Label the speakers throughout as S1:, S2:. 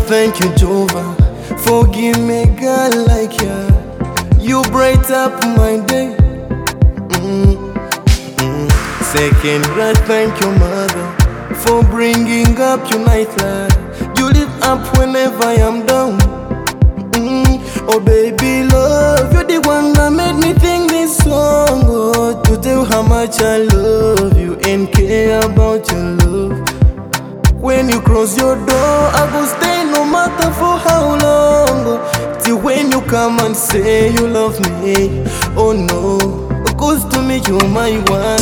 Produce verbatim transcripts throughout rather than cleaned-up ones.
S1: thank you, Jehovah. Forgive me, girl, like you. You bright up my day. Mm, mm. Second, I thank your mother for bringing up your nightlife. You lift up whenever I am down. Mm, oh baby love, you're the one that made me think this song. Oh, to tell how much I love you and care about your love. When you close your door, I go stay no matter for how long. Oh, till when you come and say you love me. Oh no, cause to me you're my one.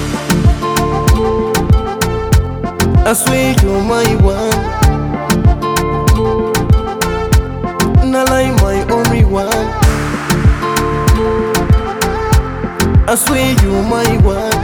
S1: I swear you're my one. Not like my only one. I swear you're my one.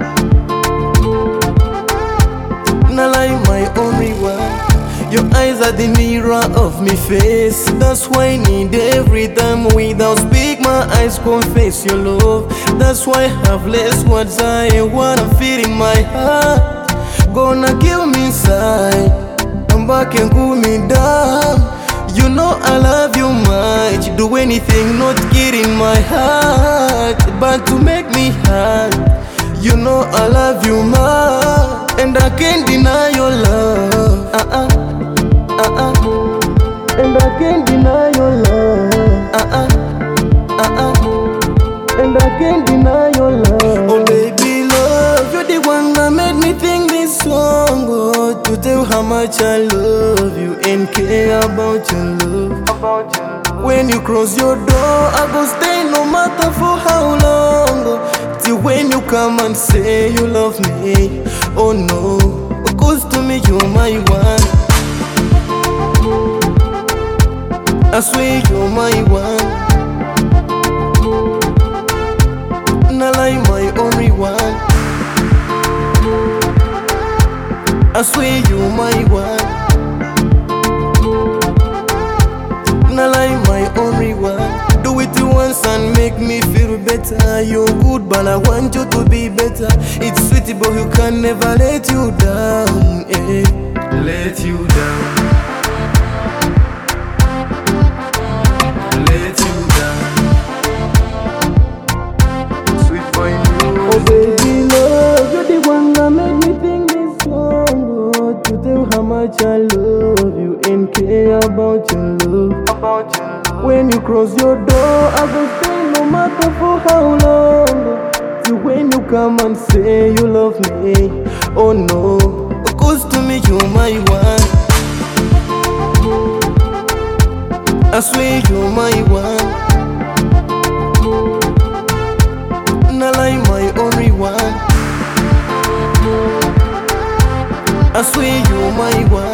S1: Not like my only one. Your eyes are the mirror of me face. That's why I need every time without speak my eyes confess your love. That's why I have less words I wanna feel in my heart. Gonna kill me inside, come back and cool me down. You know I love you much. Do anything not kidding my heart, but to make me happy. You know I love you much, and I can't deny your love. Uh-uh, uh-uh. And I can't deny your love. Uh-uh, uh-uh. And I can't deny your love. Oh baby love, you're the one that made me think this song. Oh, to tell how much I love you and care about your love. About your love. When you close your door, I go stay no matter for how long. Oh, till when you come and say you love me. Oh no, cause to me you're my one. I swear you're my one. Not like my only one. I swear you're my one. Not like my only one. Do it once and make me feel better. You're good, but I want you to be better. It's sweet, but you can never let you down. Eh. Let you down. Let you down. Sweet for you. Oh baby love, you're the one that made me think this song. Oh, to tell how much I love you and care about your love. About your love. When you close your door, I go stay no matter for how long. Till when you come and say you love me. Oh no, cause to me you're my one. I swear you're my one. Not like my only one. I swear you're my one.